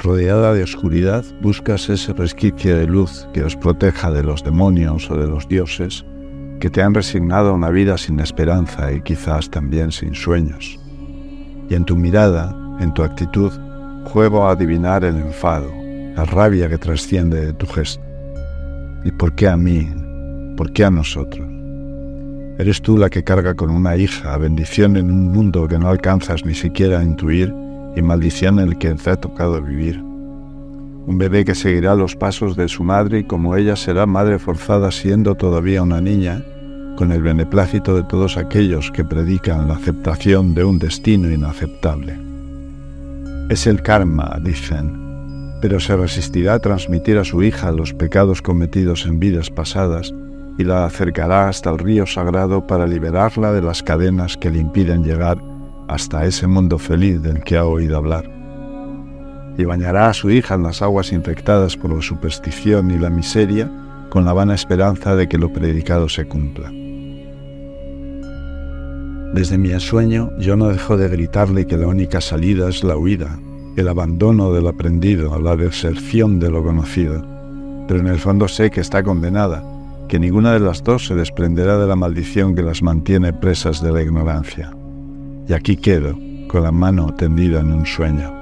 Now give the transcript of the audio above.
rodeada de oscuridad, buscas ese resquicio de luz que os proteja de los demonios o de los dioses que te han resignado a una vida sin esperanza y quizás también sin sueños. Y en tu mirada, en tu actitud, juego a adivinar el enfado, la rabia que trasciende de tu gesto. ¿Y por qué a mí? ¿Por qué a nosotros? Eres tú la que carga con una hija, bendición en un mundo que no alcanzas ni siquiera a intuir y maldición en el que te ha tocado vivir. Un bebé que seguirá los pasos de su madre y como ella será madre forzada siendo todavía una niña, con el beneplácito de todos aquellos que predican la aceptación de un destino inaceptable. Es el karma, dicen, pero se resistirá a transmitir a su hija los pecados cometidos en vidas pasadas y la acercará hasta el río sagrado para liberarla de las cadenas que le impiden llegar hasta ese mundo feliz del que ha oído hablar. Y bañará a su hija en las aguas infectadas por la superstición y la miseria con la vana esperanza de que lo predicado se cumpla. Desde mi ensueño yo no dejo de gritarle que la única salida es la huida, el abandono de lo aprendido, la deserción de lo conocido, pero en el fondo sé que está condenada, que ninguna de las dos se desprenderá de la maldición que las mantiene presas de la ignorancia. Y aquí quedo, con la mano tendida en un sueño.